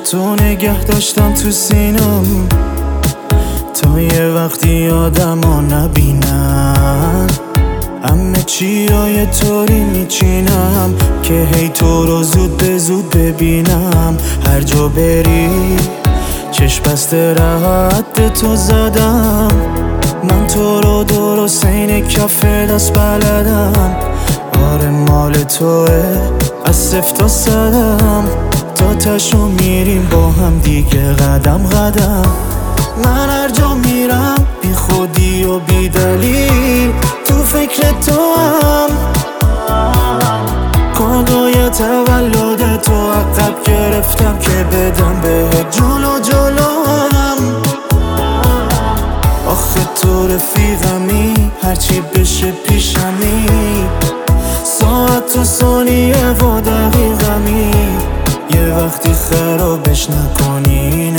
تو نگه داشتم تو سینم تا یه وقتی آدم‌ها نبینن. همه چیای طوری میچینم که هی تو رو زود به زود ببینم. هر جا بری چشم بسته رد تو زدم. من تو رو درست این کف دست بلدم. آره مال توه از صفر تا صدم. تا تشو میریم با هم دیگه قدم قدم. من هر جا میرم بی خودی و بی دلیل تو فکر تو هم. کادوی تولد تو عقب گرفتم که بدم بهت جلو جلو هم. آخه تو رفیقمی هرچی بشه پیشمی. ساعت و ثانیه و دقیقمی. یه وقتی خرابش نکنی این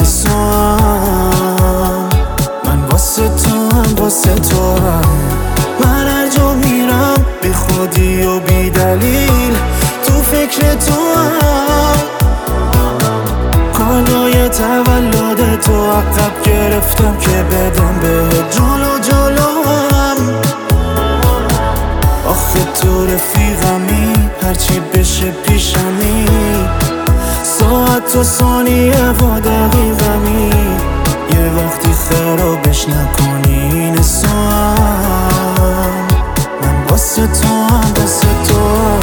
سوام. من واسه تو هم واسه تو هم. من هر جا میرم بی خودی و بی دلیل تو فکر تو هم. کادوی تولد تو عقب گرفتم که بدم بهت جلو جلو هم. آخه تو رفیقمی هرچی بشه پیشمی. ساعت و ثانیه و دقیقمی. یه وقتی خرابش نکنی این سوام. من واسه تو هم واسه تو هم.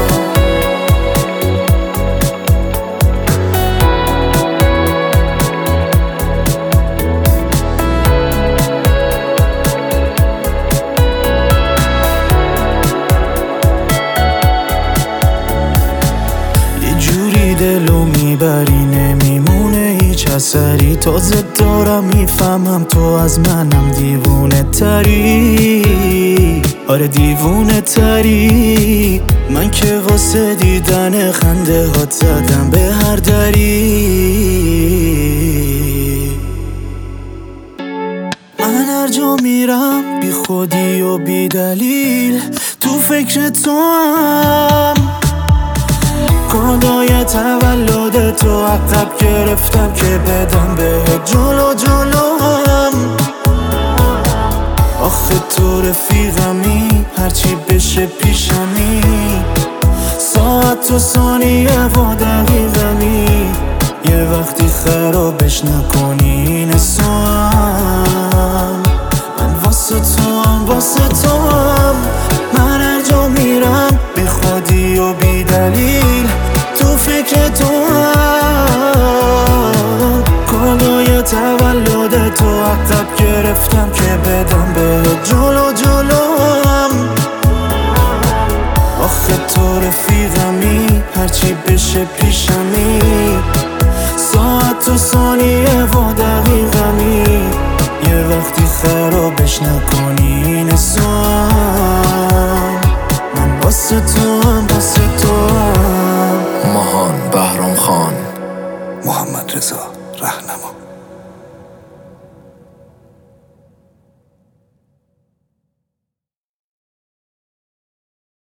دلو میبری نمیمونه هیچ اثری. تازه دارم میفهمم تو از منم دیوونه تری. آره دیوونه تری. من که واسه دیدن خنده هات زدم به هر دری. من هر جا میرم بی خودی و بی دلیل تو فکر تو هم. کادوی تولد تو عقب گرفتم که بدم بهت جلو جلو هم. آخه تو رفیقمی هرچی بشه پیشمی. ساعت و ثانیه و دقیقمی. یه وقتی خرابش نکنی این سوام. من واسه تو هم واسه تو هم. من هر جا میرم بی خودی و بی دلیل تو فکر تو هم. کادوی تولد تو عقب گرفتم که بدم بهت جلو جلو هم. آخه تو رفیقمی هرچی بشه پیشمی. ساعت و ثانیه و دقیقمی. یه وقتی خرابش نکنی این سوام. من واسه تو